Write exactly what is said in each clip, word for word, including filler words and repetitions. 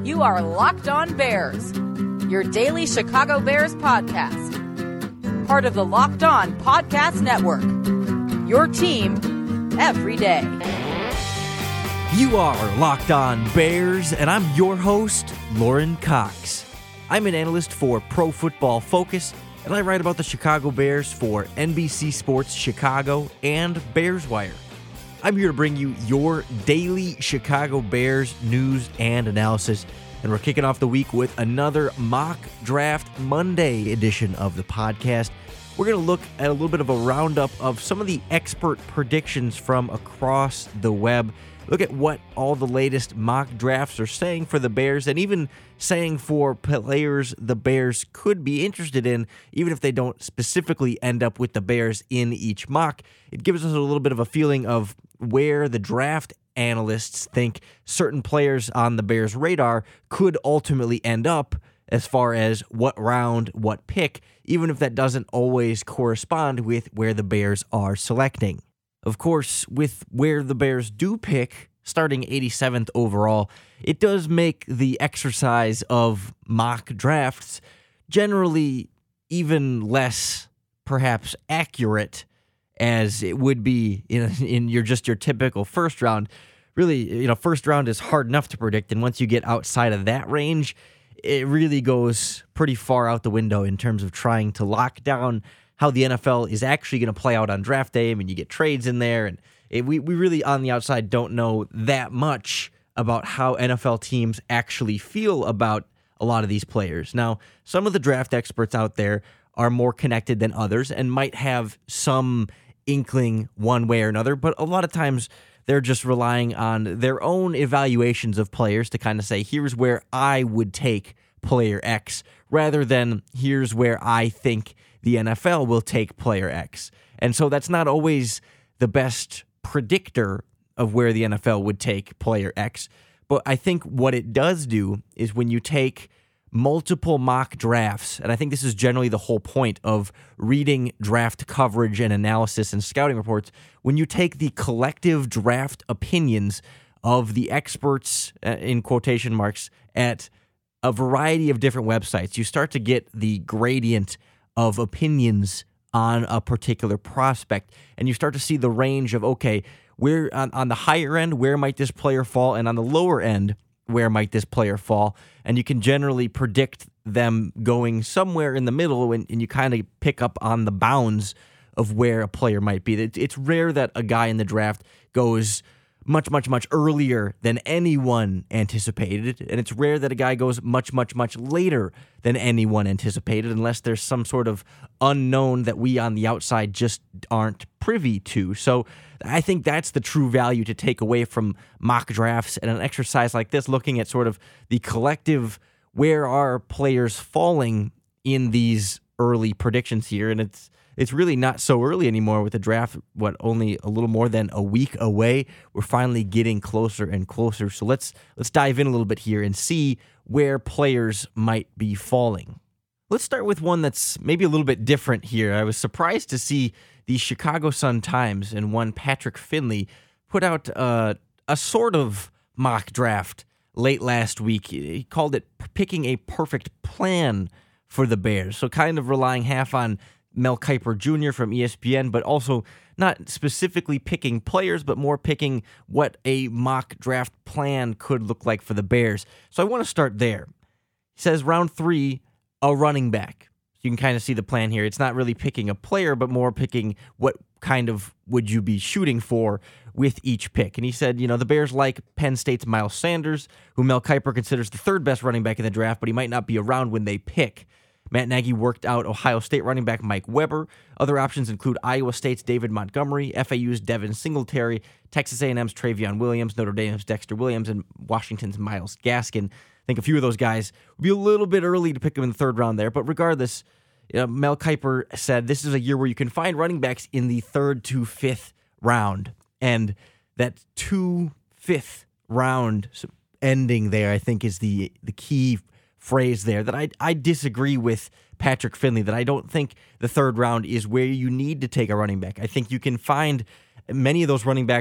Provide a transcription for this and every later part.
You are Locked On Bears, your daily Chicago Bears podcast. Part of the Locked On Podcast Network, your team every day. You are Locked On Bears, and I'm your host, Lauren Cox. I'm an analyst for Pro Football Focus, and I write about the Chicago Bears for N B C Sports Chicago and Bears Wire. I'm here to bring you your daily Chicago Bears news and analysis, and we're kicking off the week with another Mock Draft Monday edition of the podcast. We're going to look at a little bit of a roundup of some of the expert predictions from across the web. Look at what all the latest mock drafts are saying for the Bears, and even saying for players the Bears could be interested in, even if they don't specifically end up with the Bears in each mock. It gives us a little bit of a feeling of where the draft analysts think certain players on the Bears' radar could ultimately end up as far as what round, what pick, even if that doesn't always correspond with where the Bears are selecting. Of course, with where the Bears do pick, starting eighty-seventh overall, it does make the exercise of mock drafts generally even less, perhaps, accurate as it would be in, in your just your typical first round. Really, you know, first round is hard enough to predict, and once you get outside of that range, it really goes pretty far out the window in terms of trying to lock down how the N F L is actually going to play out on draft day. I mean, you get trades in there, and it, we, we really, on the outside, don't know that much about how N F L teams actually feel about a lot of these players. Now, some of the draft experts out there are more connected than others and might have some inkling one way or another, but a lot of times they're just relying on their own evaluations of players to kind of say, here's where I would take player X, rather than here's where I think the N F L will take player X. And so that's not always the best predictor of where the N F L would take player X. But I think what it does do is when you take multiple mock drafts, and I think this is generally the whole point of reading draft coverage and analysis and scouting reports, when you take the collective draft opinions of the experts, uh, in quotation marks, at a variety of different websites, you start to get the gradient of opinions on a particular prospect, and you start to see the range of, okay, where on, on the higher end, where might this player fall, and on the lower end, where might this player fall, and you can generally predict them going somewhere in the middle, and, and you kind of pick up on the bounds of where a player might be. It, it's rare that a guy in the draft goes much, much, much earlier than anyone anticipated, and it's rare that a guy goes much, much, much later than anyone anticipated, unless there's some sort of unknown that we on the outside just aren't privy to. So I think that's the true value to take away from mock drafts and an exercise like this, looking at sort of the collective, where are players falling in these early predictions here, and it's It's really not so early anymore with the draft, what, only a little more than a week away. We're finally getting closer and closer. So let's let's dive in a little bit here and see where players might be falling. Let's start with one that's maybe a little bit different here. I was surprised to see the Chicago Sun-Times and one Patrick Finley put out uh, a sort of mock draft late last week. He called it picking a perfect plan for the Bears. So kind of relying half on Mel Kiper Junior from E S P N, but also not specifically picking players, but more picking what a mock draft plan could look like for the Bears. So I want to start there. He says round three, a running back. You can kind of see the plan here. It's not really picking a player, but more picking what kind of would you be shooting for with each pick. And he said, you know, the Bears like Penn State's Miles Sanders, who Mel Kiper considers the third best running back in the draft, but he might not be around when they pick. Matt Nagy worked out Ohio State running back Mike Weber. Other options include Iowa State's David Montgomery, F A U's Devin Singletary, Texas A and M's Travion Williams, Notre Dame's Dexter Williams, and Washington's Myles Gaskin. I think a few of those guys would be a little bit early to pick them in the third round there, but regardless, you know, Mel Kiper said this is a year where you can find running backs in the third to fifth round, and that two fifth round ending there, I think, is the the key phrase there, that I I disagree with Patrick Finley, that I don't think the third round is where you need to take a running back. I think you can find many of those running backs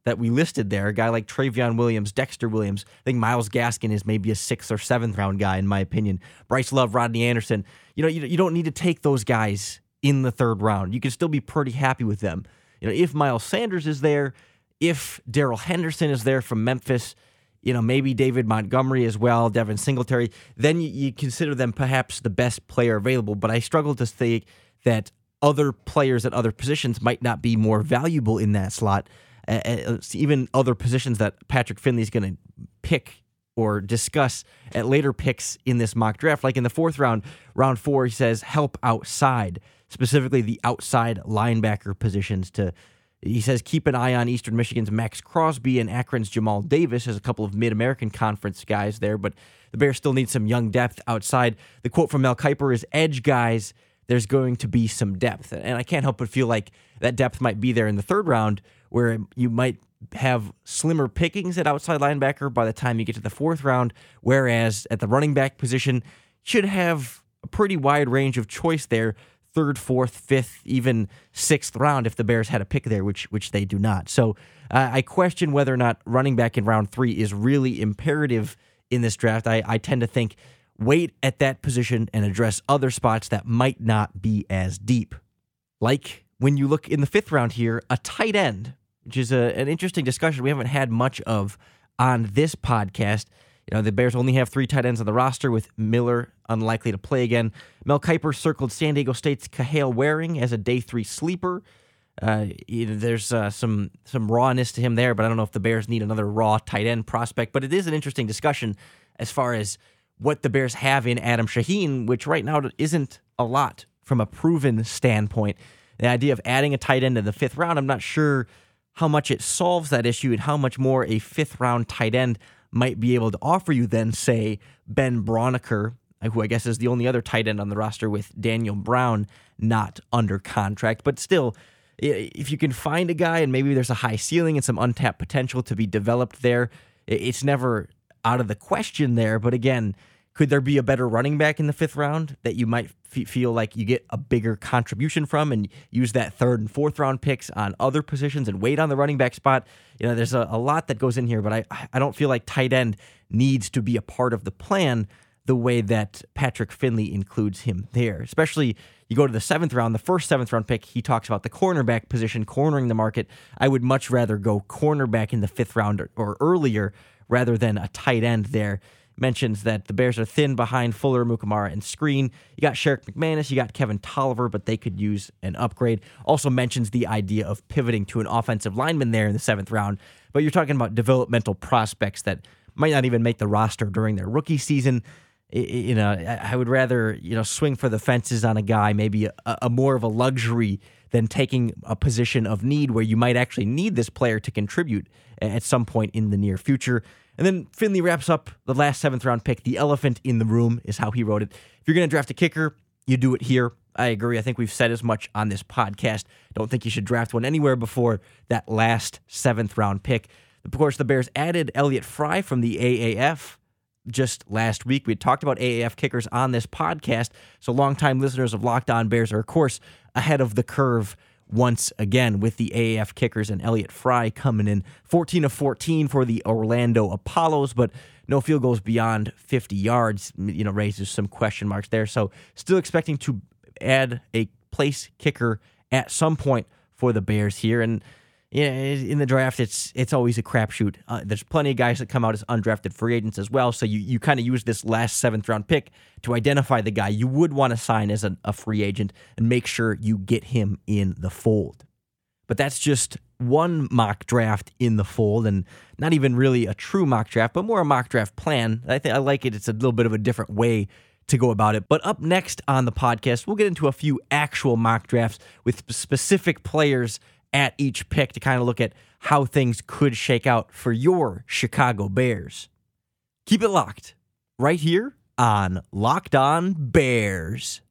that we listed there, a guy like Travion Williams, Dexter Williams. I think Myles Gaskin is maybe a sixth or seventh round guy, in my opinion. Bryce Love, Rodney Anderson. You know, you, you don't need to take those guys in the third round. You can still be pretty happy with them. You know, if Miles Sanders is there, if Darrell Henderson is there from Memphis, you know, maybe David Montgomery as well, Devin Singletary, then you, you consider them perhaps the best player available. But I struggle to think that other players at other positions might not be more valuable in that slot. Uh, even other positions that Patrick Finley is going to pick or discuss at later picks in this mock draft. Like in the fourth round, round four, he says help outside, specifically the outside linebacker positions. To He says keep an eye on Eastern Michigan's Max Crosby and Akron's Jamal Davis as a couple of Mid-American Conference guys there, but the Bears still need some young depth outside. The quote from Mel Kiper is, edge guys, there's going to be some depth. And I can't help but feel like that depth might be there in the third round, where you might have slimmer pickings at outside linebacker by the time you get to the fourth round, whereas at the running back position, should have a pretty wide range of choice there, third, fourth, fifth, even sixth round if the Bears had a pick there, which which they do not. So uh, I question whether or not running back in round three is really imperative in this draft. I, I tend to think wait at that position and address other spots that might not be as deep. Like when you look in the fifth round here, a tight end, which is a, an interesting discussion we haven't had much of on this podcast. You know, the Bears only have three tight ends on the roster, with Miller unlikely to play again. Mel Kiper circled San Diego State's Kahale Waring as a day three sleeper. Uh, you know, there's uh, some some rawness to him there, but I don't know if the Bears need another raw tight end prospect. But it is an interesting discussion as far as what the Bears have in Adam Shaheen, which right now isn't a lot from a proven standpoint. The idea of adding a tight end in the fifth round, I'm not sure how much it solves that issue and how much more a fifth round tight end might be able to offer you than, say, Ben Braunecker, who I guess is the only other tight end on the roster with Daniel Brown not under contract. But still, if you can find a guy and maybe there's a high ceiling and some untapped potential to be developed there, it's never out of the question there. But again, could there be a better running back in the fifth round that you might f- feel like you get a bigger contribution from and use that third and fourth round picks on other positions and wait on the running back spot? You know, there's a, a lot that goes in here, but I I don't feel like tight end needs to be a part of the plan the way that Patrick Finley includes him there. Especially you go to the seventh round, the first seventh round pick, he talks about the cornerback position, cornering the market. I would much rather go cornerback in the fifth round or, or earlier rather than a tight end there. Mentions that the Bears are thin behind Fuller, Mukamara, and Screen. You got Sherrick McManus, you got Kevin Tolliver, but they could use an upgrade. Also mentions the idea of pivoting to an offensive lineman there in the seventh round. But you're talking about developmental prospects that might not even make the roster during their rookie season. You know, I would rather, you know, swing for the fences on a guy, maybe a, a more of a luxury than taking a position of need where you might actually need this player to contribute at some point in the near future. And then Finley wraps up the last seventh round pick. The elephant in the room is how he wrote it. If you're going to draft a kicker, you do it here. I agree. I think we've said as much on this podcast. Don't think you should draft one anywhere before that last seventh round pick. Of course, the Bears added Elliott Fry from the A A F just last week. We had talked about A A F kickers on this podcast, so longtime listeners of Locked On Bears are, of course, ahead of the curve once again with the A A F kickers and Elliott Fry coming in fourteen of fourteen for the Orlando Apollos, but no field goals beyond fifty yards, you know, raises some question marks there. So still expecting to add a place kicker at some point for the Bears here. And yeah, in the draft, it's it's always a crapshoot. Uh, there's plenty of guys that come out as undrafted free agents as well, so you, you kind of use this last seventh round pick to identify the guy you would want to sign as a, a free agent and make sure you get him in the fold. But that's just one mock draft in the fold, and not even really a true mock draft, but more a mock draft plan. I think I like it. It's a little bit of a different way to go about it. But up next on the podcast, we'll get into a few actual mock drafts with specific players at each pick to kind of look at how things could shake out for your Chicago Bears. Keep it locked right here on Locked On Bears.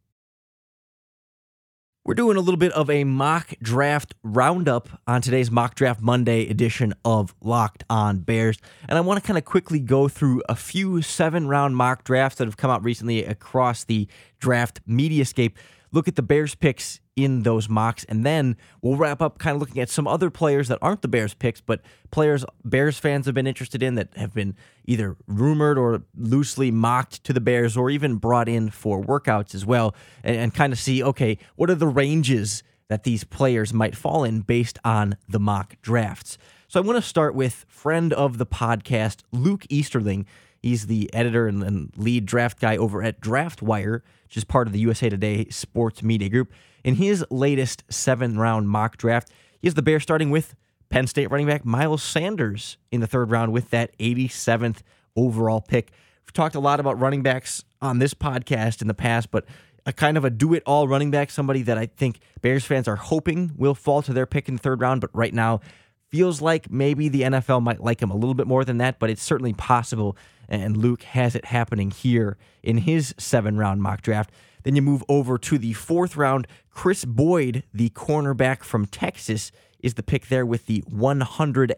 We're doing a little bit of a mock draft roundup on today's Mock Draft Monday edition of Locked On Bears. And I want to kind of quickly go through a few seven-round mock drafts that have come out recently across the draft mediascape. look at the Bears picks in those mocks, and then we'll wrap up kind of looking at some other players that aren't the Bears picks, but players Bears fans have been interested in that have been either rumored or loosely mocked to the Bears or even brought in for workouts as well, and, and kind of see, okay, what are the ranges that these players might fall in based on the mock drafts. So I want to start with friend of the podcast, Luke Easterling. He's the editor and, and lead draft guy over at DraftWire, which is part of the U S A Today sports media group. In his latest seven-round mock draft, he has the Bears starting with Penn State running back Miles Sanders in the third round with that eighty-seventh overall pick. We've talked a lot about running backs on this podcast in the past, but a kind of a do-it-all running back, somebody that I think Bears fans are hoping will fall to their pick in the third round, but right now feels like maybe the N F L might like him a little bit more than that, but it's certainly possible, and Luke has it happening here in his seven-round mock draft. Then you move over to the fourth round. Chris Boyd, the cornerback from Texas, is the pick there with the one hundred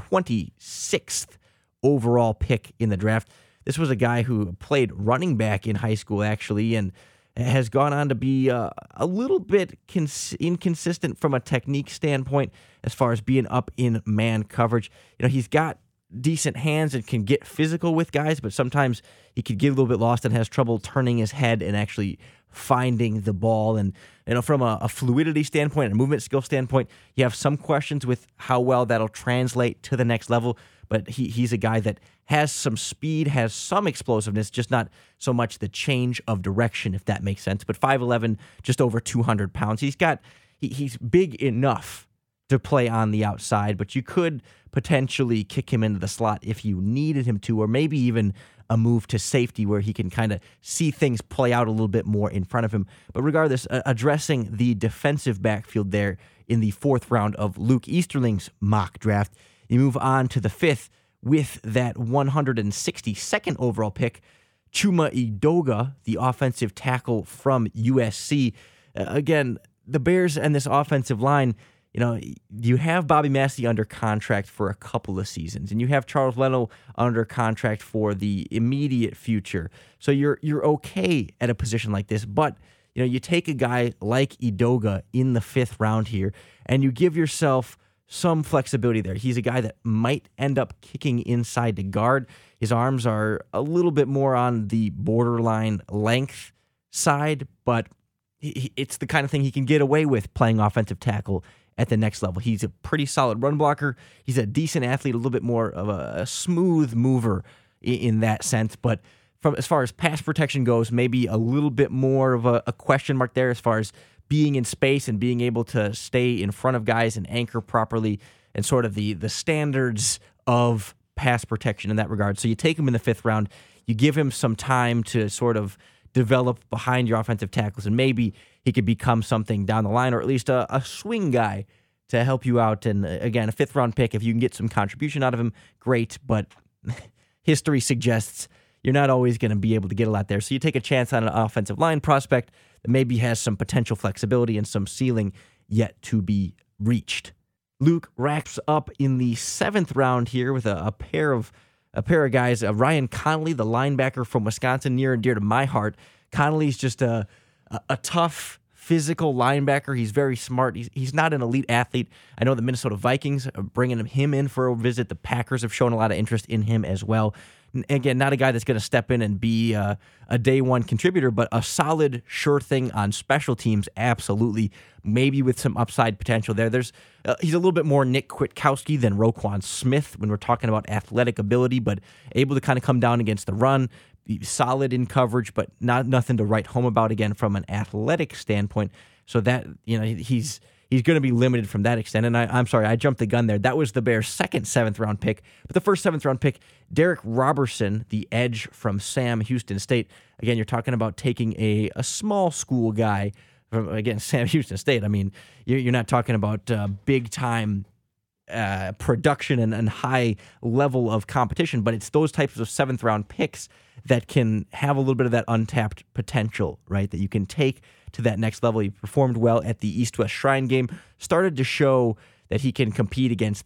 twenty-sixth overall pick in the draft. This was a guy who played running back in high school, actually, and has gone on to be uh, a little bit cons- inconsistent from a technique standpoint as far as being up in man coverage. You know, he's got decent hands and can get physical with guys, but sometimes he could get a little bit lost and has trouble turning his head and actually finding the ball. And, you know, from a, a fluidity standpoint and a movement skill standpoint, you have some questions with how well that'll translate to the next level. But he he's a guy that has some speed, has some explosiveness, just not so much the change of direction, if that makes sense. But five eleven, just over two hundred pounds. He's got he, he's big enough to play on the outside, but you could potentially kick him into the slot if you needed him to, or maybe even a move to safety where he can kind of see things play out a little bit more in front of him. But regardless, uh, addressing the defensive backfield there in the fourth round of Luke Easterling's mock draft, you move on to the fifth with that one hundred sixty-second overall pick, Chuma Edoga, the offensive tackle from U S C. Uh, again, the Bears and this offensive line, you know, you have Bobby Massey under contract for a couple of seasons, and you have Charles Leno under contract for the immediate future. So you're you're okay at a position like this, but you know, you take a guy like Edoga in the fifth round here, and you give yourself some flexibility there. He's a guy that might end up kicking inside to guard. His arms are a little bit more on the borderline length side, but he, it's the kind of thing he can get away with playing offensive tackle at the next level. He's a pretty solid run blocker. He's a decent athlete, a little bit more of a, a smooth mover in, in that sense, but from as far as pass protection goes, maybe a little bit more of a, a question mark there as far as being in space and being able to stay in front of guys and anchor properly and sort of the the standards of pass protection in that regard. So you take him in the fifth round, you give him some time to sort of develop behind your offensive tackles, and maybe he could become something down the line, or at least a, a swing guy to help you out. And again, a fifth round pick, if you can get some contribution out of him, great, but history suggests you're not always going to be able to get a lot there. So you take a chance on an offensive line prospect that maybe has some potential flexibility and some ceiling yet to be reached. Luke wraps up in the seventh round here with a, a pair of a pair of guys. Uh, Ryan Connolly, the linebacker from Wisconsin, near and dear to my heart. Connolly's just a a, a tough, physical linebacker. He's very smart. He's, he's not an elite athlete. I know the Minnesota Vikings are bringing him in for a visit. The Packers have shown a lot of interest in him as well. Again, not a guy that's going to step in and be uh, a day one contributor, but a solid, sure thing on special teams, absolutely. Maybe with some upside potential there. There's uh, he's a little bit more Nick Kwiatkowski than Roquan Smith when we're talking about athletic ability, but able to kind of come down against the run, be solid in coverage, but not nothing to write home about again from an athletic standpoint. So that, you know, he's he's going to be limited from that extent. And I, I'm sorry, I jumped the gun there. That was the Bears' second seventh round pick. But the first seventh round pick, Derek Robertson, the edge from Sam Houston State. Again, you're talking about taking a, a small school guy from, again, Sam Houston State. I mean, you're, you're not talking about uh, big time uh, production and, and high level of competition, but it's those types of seventh round picks that can have a little bit of that untapped potential, right? That you can take to that next level. He performed well at the East-West Shrine game, started to show that he can compete against this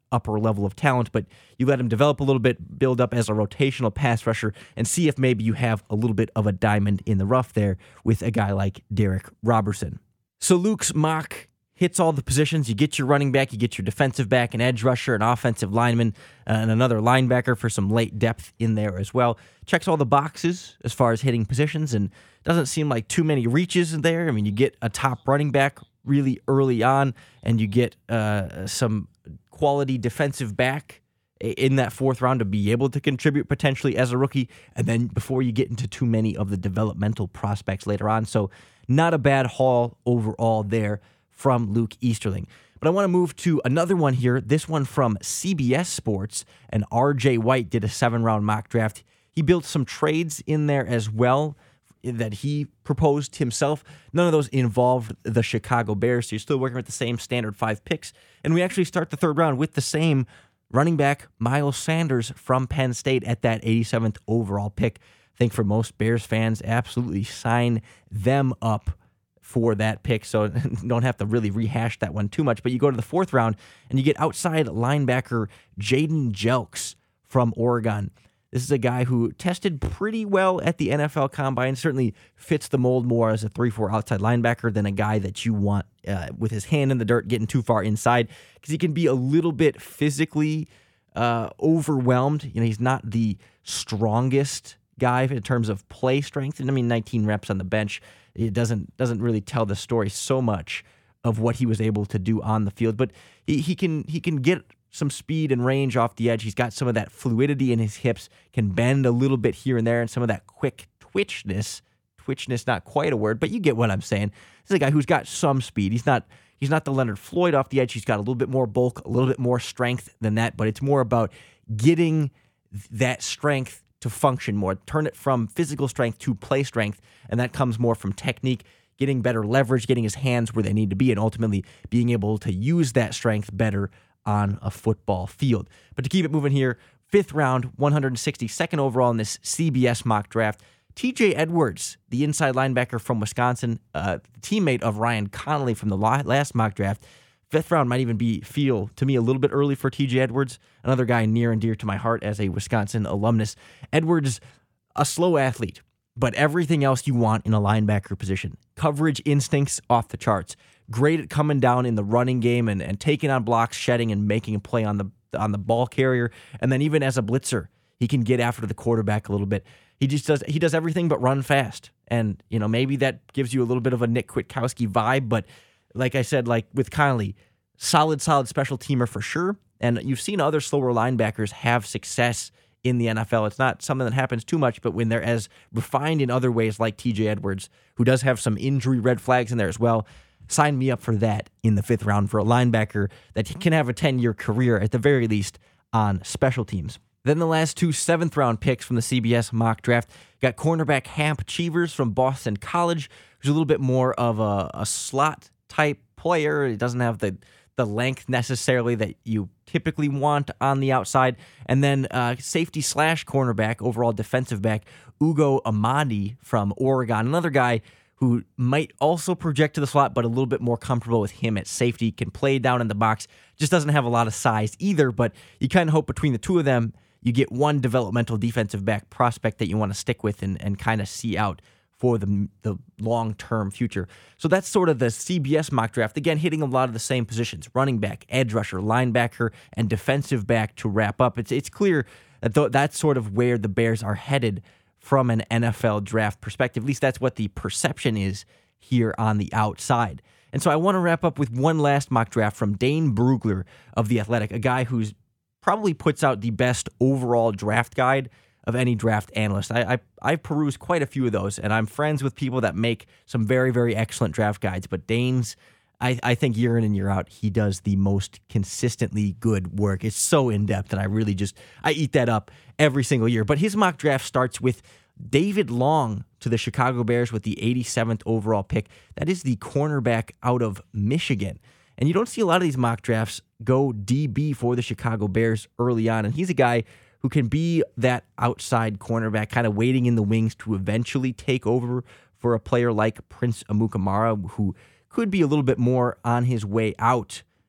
upper level of talent, but you let him develop a little bit, build up as a rotational pass rusher, and see if maybe you have a little bit of a diamond in the rough there with a guy like Derek Robertson. So Luke's mock hits all the positions. You get your running back, you get your defensive back, an edge rusher, an offensive lineman, uh, and another linebacker for some late depth in there as well. Checks all the boxes as far as hitting positions, and doesn't seem like too many reaches in there. I mean, you get a top running back really early on, and you get uh, some quality defensive back in that fourth round to be able to contribute potentially as a rookie, and then before you get into too many of the developmental prospects later on. So not a bad haul overall there from Luke Easterling. But I want to move to another one here, this one from C B S Sports, and R J White did a seven-round mock draft. He built some trades in there as well that he proposed himself. None of those involved the Chicago Bears, so you're still working with the same standard five picks. And we actually start the third round with the same running back, Miles Sanders from Penn State at that eighty-seventh overall pick. I think for most Bears fans, absolutely sign them up for that pick, so don't have to really rehash that one too much. But you go to the fourth round, and you get outside linebacker Jaden Jelks from Oregon. This is a guy who tested pretty well at the N F L Combine, certainly fits the mold more as a three four outside linebacker than a guy that you want uh, with his hand in the dirt getting too far inside, because he can be a little bit physically uh, overwhelmed. You know, he's not the strongest guy in terms of play strength. And I mean, nineteen reps on the bench, it doesn't doesn't really tell the story so much of what he was able to do on the field. But he, he can he can get some speed and range off the edge. He's got some of that fluidity in his hips, can bend a little bit here and there, and some of that quick twitchness. Twitchness, not quite a word, but you get what I'm saying. This is a guy who's got some speed. He's not he's not the Leonard Floyd off the edge. He's got a little bit more bulk, a little bit more strength than that, but it's more about getting that strength to function more, turn it from physical strength to play strength, and that comes more from technique, getting better leverage, getting his hands where they need to be, and ultimately being able to use that strength better on a football field. But to keep it moving here, fifth round, one hundred sixty-second overall in this C B S mock draft, T J Edwards, the inside linebacker from Wisconsin, uh, teammate of Ryan Connolly from the last mock draft. Fifth round might even be, feel to me, a little bit early for T J Edwards, another guy near and dear to my heart as a Wisconsin alumnus. Edwards, a slow athlete, but everything else you want in a linebacker position. Coverage instincts off the charts. Great at coming down in the running game and, and taking on blocks, shedding, and making a play on the on the ball carrier. And then even as a blitzer, he can get after the quarterback a little bit. He just does he does everything but run fast. And, you know, maybe that gives you a little bit of a Nick Kwiatkowski vibe, but like I said, like with Connolly, solid, solid special teamer for sure. And you've seen other slower linebackers have success in the N F L. It's not something that happens too much, but when they're as refined in other ways like T J Edwards, who does have some injury red flags in there as well, sign me up for that in the fifth round for a linebacker that can have a ten-year career at the very least on special teams. Then the last two seventh-round picks from the C B S mock draft got cornerback Hamp Cheevers from Boston College, who's a little bit more of a, a slot type player. He doesn't have the the length necessarily that you typically want on the outside. And then uh, safety slash cornerback, overall defensive back, Ugo Amadi from Oregon. Another guy who might also project to the slot, but a little bit more comfortable with him at safety, can play down in the box, just doesn't have a lot of size either, but you kind of hope between the two of them, you get one developmental defensive back prospect that you want to stick with and, and kind of see out for the, the long-term future. So that's sort of the C B S mock draft. Again, hitting a lot of the same positions, running back, edge rusher, linebacker, and defensive back to wrap up. It's it's clear that th- that's sort of where the Bears are headed from an N F L draft perspective. At least that's what the perception is here on the outside. And so I want to wrap up with one last mock draft from Dane Brugler of The Athletic, a guy who's probably puts out the best overall draft guide of any draft analyst. I, I I've perused quite a few of those, and I'm friends with people that make some very, very excellent draft guides. But Dane's, I, I think year in and year out, he does the most consistently good work. It's so in-depth, and I really just, I eat that up every single year. But his mock draft starts with David Long to the Chicago Bears with the eighty-seventh overall pick. That is the cornerback out of Michigan. And you don't see a lot of these mock drafts go D B for the Chicago Bears early on. And he's a guy who can be that outside cornerback, kind of waiting in the wings to eventually take over for a player like Prince Amukamara, who could be a little bit more on his way out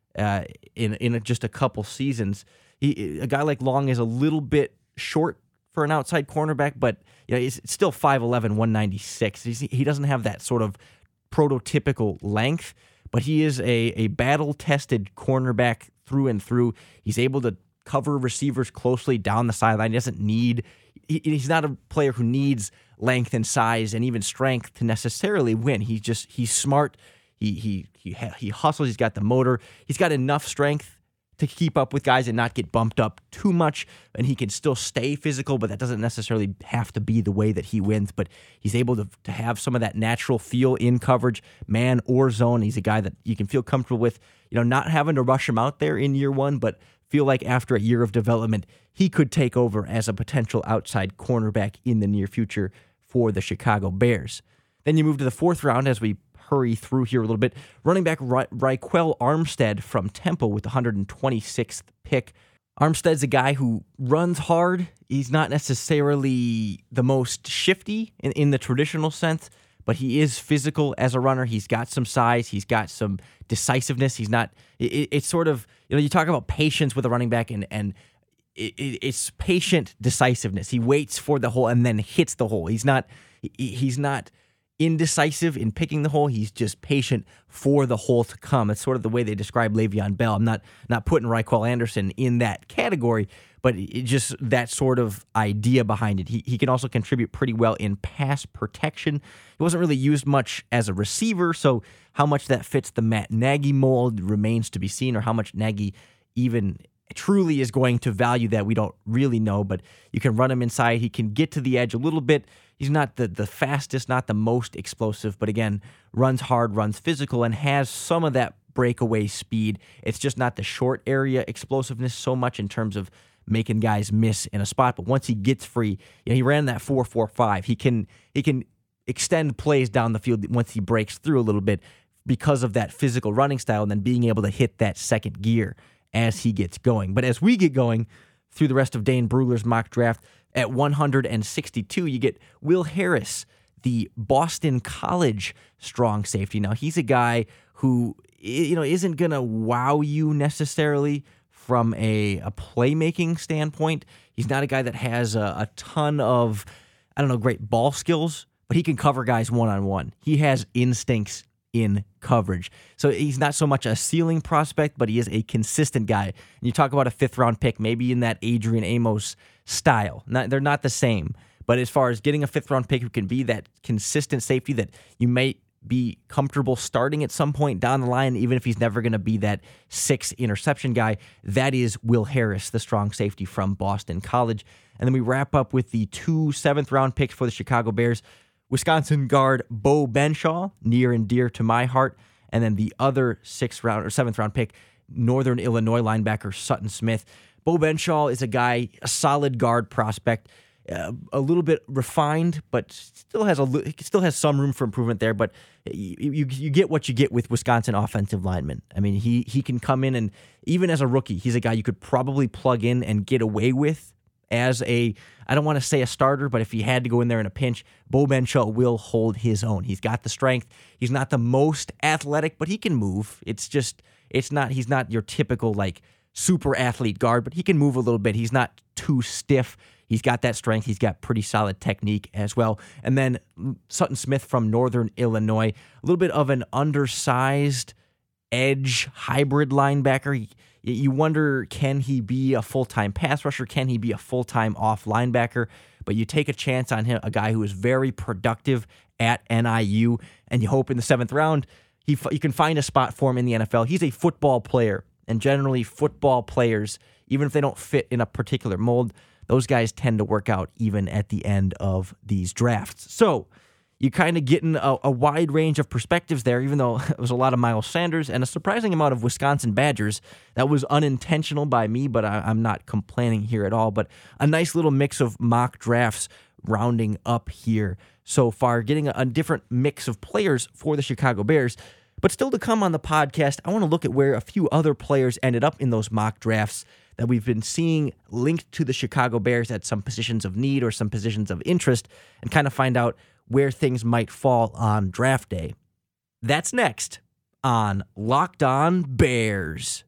uh, in in just a couple seasons. He, a guy like Long is a little bit short for an outside cornerback, but you know, he's still five eleven, one ninety-six. He's, he doesn't have that sort of prototypical length, but he is a, a battle-tested cornerback through and through. He's able to cover receivers closely down the sideline. He doesn't need, he, he's not a player who needs length and size and even strength to necessarily win. He's just, he's smart. He, he, he, he hustles. He's got the motor. He's got enough strength to keep up with guys and not get bumped up too much, and he can still stay physical, but that doesn't necessarily have to be the way that he wins. But he's able to, to have some of that natural feel in coverage, man or zone. He's a guy that you can feel comfortable with, you know, not having to rush him out there in year one, but feel like after a year of development, he could take over as a potential outside cornerback in the near future for the Chicago Bears. Then you move to the fourth round as we hurry through here a little bit. Running back Ra- Raquel Armstead from Temple with the one hundred twenty-sixth pick. Armstead's a guy who runs hard. He's not necessarily the most shifty in, in the traditional sense, but he is physical as a runner. He's got some size. He's got some decisiveness. He's not, it, it's sort of, you know, you talk about patience with a running back and, and it, it's patient decisiveness. He waits for the hole and then hits the hole. He's not, he's not indecisive in picking the hole. He's just patient for the hole to come. It's sort of the way they describe Le'Veon Bell. I'm not not putting Raquel Anderson in that category, but it just that sort of idea behind it. He he can also contribute pretty well in pass protection. He wasn't really used much as a receiver, so how much that fits the Matt Nagy mold remains to be seen, or how much Nagy even truly is going to value that, we don't really know. But you can run him inside. He can get to the edge a little bit. He's not the, the fastest, not the most explosive, but again, runs hard, runs physical, and has some of that breakaway speed. It's just not the short area explosiveness so much in terms of making guys miss in a spot. But once he gets free, you know, he ran that four four five. He can he can extend plays down the field once he breaks through a little bit because of that physical running style and then being able to hit that second gear as he gets going. But as we get going through the rest of Dane Brugler's mock draft, at one hundred sixty-two, you get Will Harris, the Boston College strong safety. Now, he's a guy who, you know, isn't going to wow you necessarily from a, a playmaking standpoint. He's not a guy that has a, a ton of, I don't know, great ball skills, but he can cover guys one-on-one. He has instincts in coverage. So he's not so much a ceiling prospect, but he is a consistent guy. And you talk about a fifth-round pick, maybe in that Adrian Amos style. Not, they're not the same. But as far as getting a fifth-round pick who can be that consistent safety that you may be comfortable starting at some point down the line, even if he's never going to be that six interception guy, that is Will Harris, the strong safety from Boston College. And then we wrap up with the two seventh-round picks for the Chicago Bears. Wisconsin guard Bo Benshaw, near and dear to my heart, and then the other sixth round or seventh round pick, Northern Illinois linebacker Sutton Smith. Bo Benshaw is a guy, a solid guard prospect, uh, a little bit refined, but still has a still has some room for improvement there. But you, you you get what you get with Wisconsin offensive linemen. I mean, he he can come in and even as a rookie, he's a guy you could probably plug in and get away with as a, I don't want to say a starter, but if he had to go in there in a pinch, Bo Benshaw will hold his own. He's got the strength. He's not the most athletic, but he can move. It's just, it's not, he's not your typical like super athlete guard, but he can move a little bit. He's not too stiff. He's got that strength. He's got pretty solid technique as well. And then Sutton Smith from Northern Illinois, a little bit of an undersized edge hybrid linebacker. He, You wonder, can he be a full-time pass rusher? Can he be a full-time off linebacker? But you take a chance on him, a guy who is very productive at N I U, and you hope in the seventh round he you can find a spot for him in the N F L. He's a football player, and generally football players, even if they don't fit in a particular mold, those guys tend to work out even at the end of these drafts. So you kind of getting a, a wide range of perspectives there, even though it was a lot of Miles Sanders and a surprising amount of Wisconsin Badgers. That was unintentional by me, but I, I'm not complaining here at all. But a nice little mix of mock drafts rounding up here so far, getting a, a different mix of players for the Chicago Bears. But still to come on the podcast, I want to look at where a few other players ended up in those mock drafts that we've been seeing linked to the Chicago Bears at some positions of need or some positions of interest, and kind of find out where things might fall on draft day. That's next on Locked On Bears.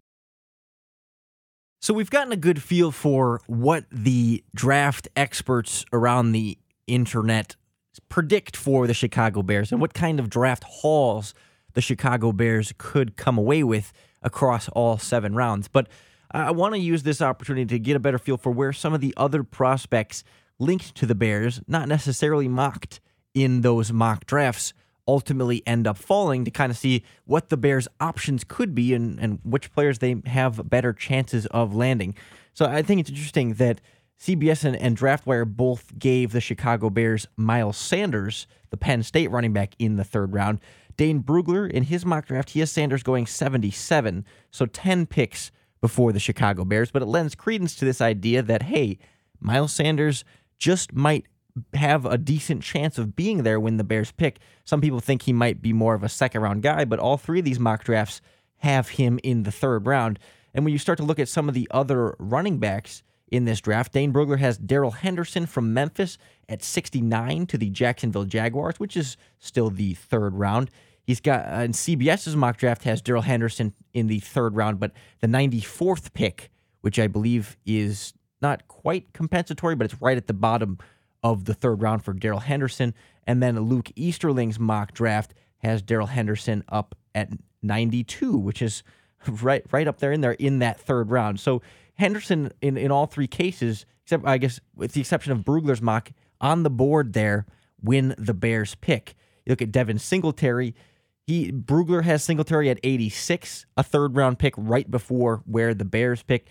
So we've gotten a good feel for what the draft experts around the internet predict for the Chicago Bears and what kind of draft hauls the Chicago Bears could come away with across all seven rounds. But I want to use this opportunity to get a better feel for where some of the other prospects linked to the Bears, not necessarily mocked in those mock drafts, ultimately end up falling, to kind of see what the Bears' options could be and, and which players they have better chances of landing. So I think it's interesting that C B S and, and DraftWire both gave the Chicago Bears Miles Sanders, the Penn State running back, in the third round. Dane Brugler, in his mock draft, he has Sanders going seventy-seven, so ten picks before the Chicago Bears. But it lends credence to this idea that, hey, Miles Sanders just might have a decent chance of being there when the Bears pick. Some people think he might be more of a second-round guy, but all three of these mock drafts have him in the third round. And when you start to look at some of the other running backs in this draft, Dane Brugler has Darrell Henderson from Memphis at sixty-nine to the Jacksonville Jaguars, which is still the third round. He's got, uh, in CBS's mock draft, has Darrell Henderson in the third round, but the ninety-fourth pick, which I believe is not quite compensatory, but it's right at the bottom of the third round for Darrell Henderson. And then Luke Easterling's mock draft has Darrell Henderson up at ninety-two, which is right right up there in there in that third round. So Henderson, in, in all three cases, except I guess with the exception of Brugler's mock, on the board there when the Bears pick. You look at Devin Singletary. He Brugler has Singletary at eighty-six, a third round pick right before where the Bears pick.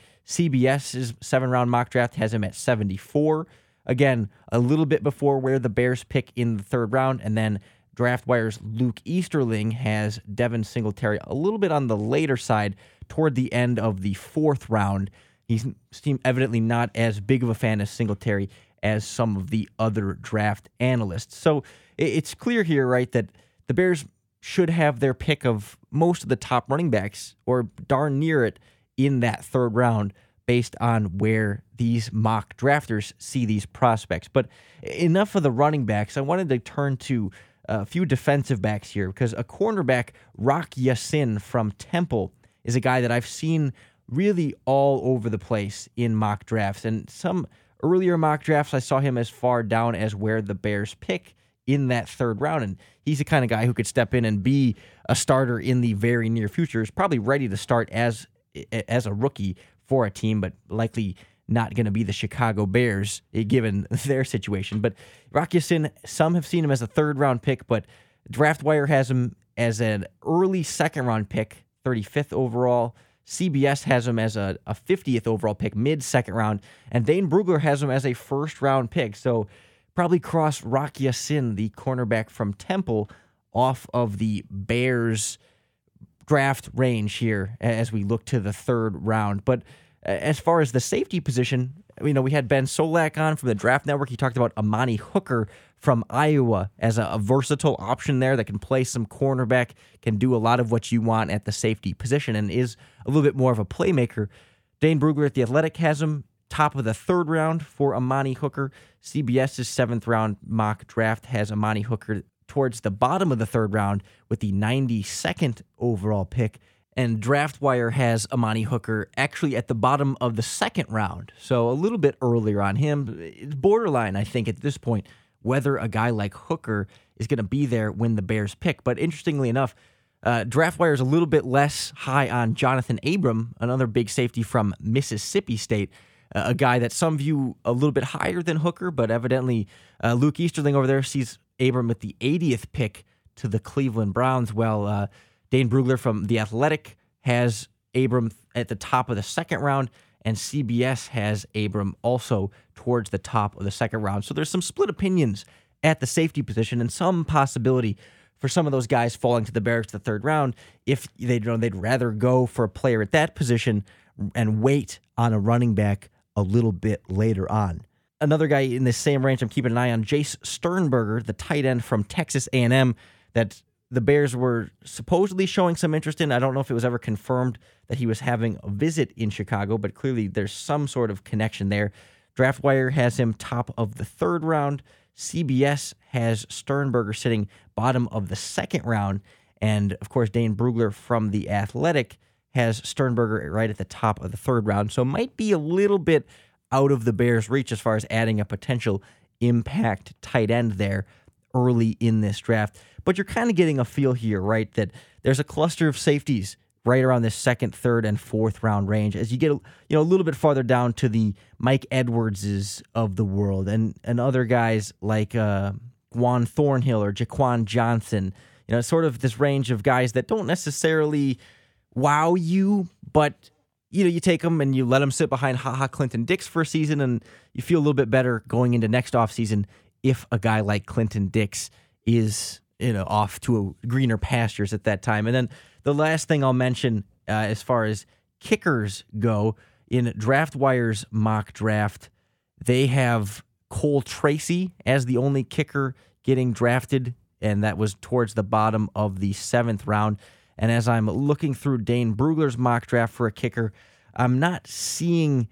CBS's seven round mock draft has him at seventy-four. Again, a little bit before where the Bears pick in the third round, and then DraftWire's Luke Easterling has Devin Singletary a little bit on the later side toward the end of the fourth round. He's evidently not as big of a fan of Singletary as some of the other draft analysts. So it's clear here, right, that the Bears should have their pick of most of the top running backs, or darn near it, in that third round, based on where these mock drafters see these prospects. But enough of the running backs. I wanted to turn to a few defensive backs here, because a cornerback, Rock Ya-Sin from Temple, is a guy that I've seen really all over the place in mock drafts. And some earlier mock drafts, I saw him as far down as where the Bears pick in that third round. And he's the kind of guy who could step in and be a starter in the very near future. Is probably ready to start as as a rookie for a team, but likely not going to be the Chicago Bears given their situation. But Rock Ya-Sin, some have seen him as a third-round pick, but DraftWire has him as an early second-round pick, thirty-fifth overall. C B S has him as a, a fiftieth overall pick, mid-second round, and Dane Brugler has him as a first-round pick. So probably cross Rock Ya-Sin, the cornerback from Temple, off of the Bears draft range here as we look to the third round. But as far as the safety position, you know, we had Ben Solak on from the Draft Network. He talked about Amani Hooker from Iowa as a, a versatile option there that can play some cornerback, can do a lot of what you want at the safety position, and is a little bit more of a playmaker. Dane Brugler at The Athletic has him top of the third round for Amani Hooker. CBS's seventh round mock draft has Amani Hooker towards the bottom of the third round with the ninety-second overall pick. And DraftWire has Amani Hooker actually at the bottom of the second round, so a little bit earlier on him. It's borderline, I think, at this point, whether a guy like Hooker is going to be there when the Bears pick. But interestingly enough, uh, DraftWire is a little bit less high on Jonathan Abram, another big safety from Mississippi State, uh, a guy that some view a little bit higher than Hooker, but evidently uh, Luke Easterling over there sees Abram at the eightieth pick to the Cleveland Browns. Well, uh, Dane Brugler from The Athletic has Abram at the top of the second round, and C B S has Abram also towards the top of the second round. So there's some split opinions at the safety position, and some possibility for some of those guys falling to the Bears to the third round if they you know they'd rather go for a player at that position and wait on a running back a little bit later on. Another guy in the same range I'm keeping an eye on, Jace Sternberger, the tight end from Texas A and M, that the Bears were supposedly showing some interest in. I don't know if it was ever confirmed that he was having a visit in Chicago, but clearly there's some sort of connection there. DraftWire has him top of the third round. C B S has Sternberger sitting bottom of the second round. And, of course, Dane Brugler from The Athletic has Sternberger right at the top of the third round. So might be a little bit out of the Bears' reach as far as adding a potential impact tight end there early in this draft. But you're kind of getting a feel here, right, that there's a cluster of safeties right around this second, third, and fourth round range. As you get, you know, a little bit farther down to the Mike Edwardses of the world and and other guys like uh, Juan Thornhill or Jaquan Johnson. You know, sort of this range of guys that don't necessarily wow you, but you know, you take them and you let them sit behind HaHa Clinton Dix for a season, and you feel a little bit better going into next offseason if a guy like Clinton Dix is, you know, off to a greener pastures at that time. And then the last thing I'll mention uh, as far as kickers go, in DraftWire's mock draft, they have Cole Tracy as the only kicker getting drafted, and that was towards the bottom of the seventh round. And as I'm looking through Dane Brugler's mock draft for a kicker, I'm not seeing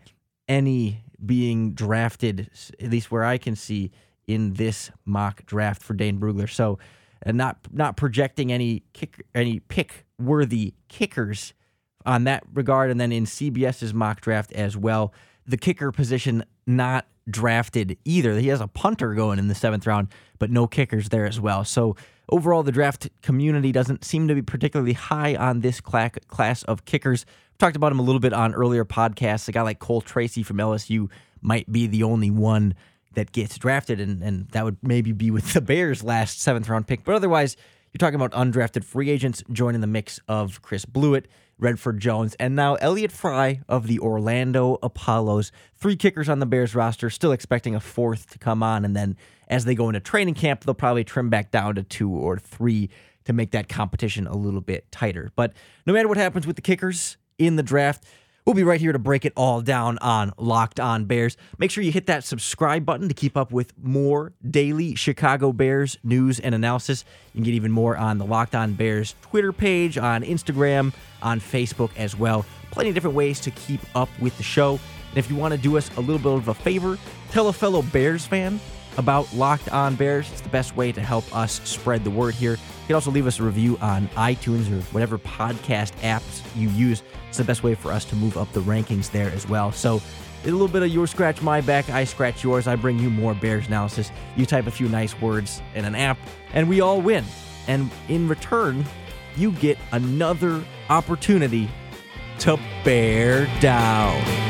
any being drafted, at least where I can see, in this mock draft for Dane Brugler. So uh, not not projecting any kick, any pick-worthy kickers on that regard. And then in CBS's mock draft as well, the kicker position not drafted either. He has a punter going in the seventh round, but no kickers there as well. So overall, the draft community doesn't seem to be particularly high on this cla- class of kickers. We've talked about him a little bit on earlier podcasts. A guy like Cole Tracy from L S U might be the only one that gets drafted, and, and that would maybe be with the Bears' last seventh round pick. But otherwise, you're talking about undrafted free agents joining the mix of Chris Blewett, Redford Jones, and now Elliott Fry of the Orlando Apollos. Three kickers on the Bears roster, still expecting a fourth to come on, and then as they go into training camp, they'll probably trim back down to two or three to make that competition a little bit tighter. But no matter what happens with the kickers in the draft, we'll be right here to break it all down on Locked On Bears. Make sure you hit that subscribe button to keep up with more daily Chicago Bears news and analysis. You can get even more on the Locked On Bears Twitter page, on Instagram, on Facebook as well. Plenty of different ways to keep up with the show. And if you want to do us a little bit of a favor, tell a fellow Bears fan about Locked On Bears. It's the best way to help us spread the word here. You can also leave us a review on iTunes or whatever podcast apps you use. It's the best way for us to move up the rankings there as well. So a little bit of your scratch my back, I scratch yours. I bring you more Bears analysis. You type a few nice words in an app, and we all win. And in return, you get another opportunity to bear down.